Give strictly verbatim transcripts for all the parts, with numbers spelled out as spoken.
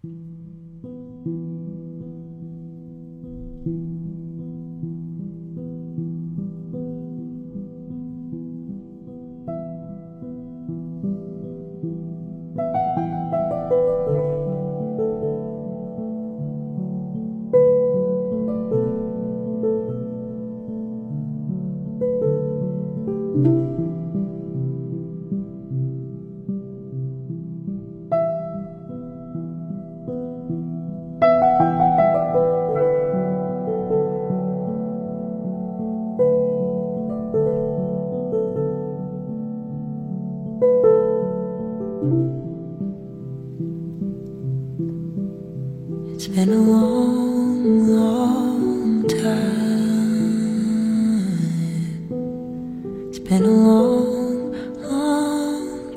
It's been a long, long time. It's been a long, long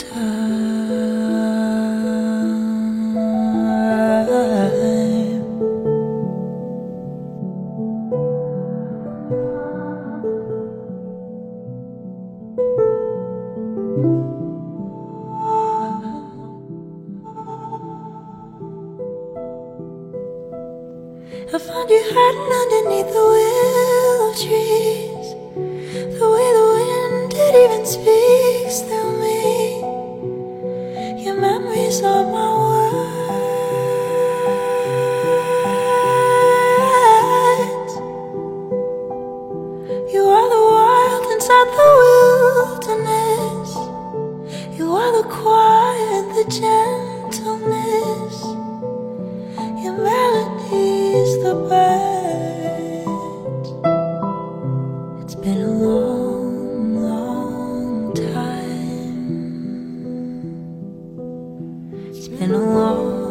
time. I found you hiding underneath the willow trees. The way the wind, it even speaks through me. Your memories are my words. You are the wild inside the wilderness. You are the quiet, the gentleness. Your melody's the birds. It's been a long, long time. It's been a long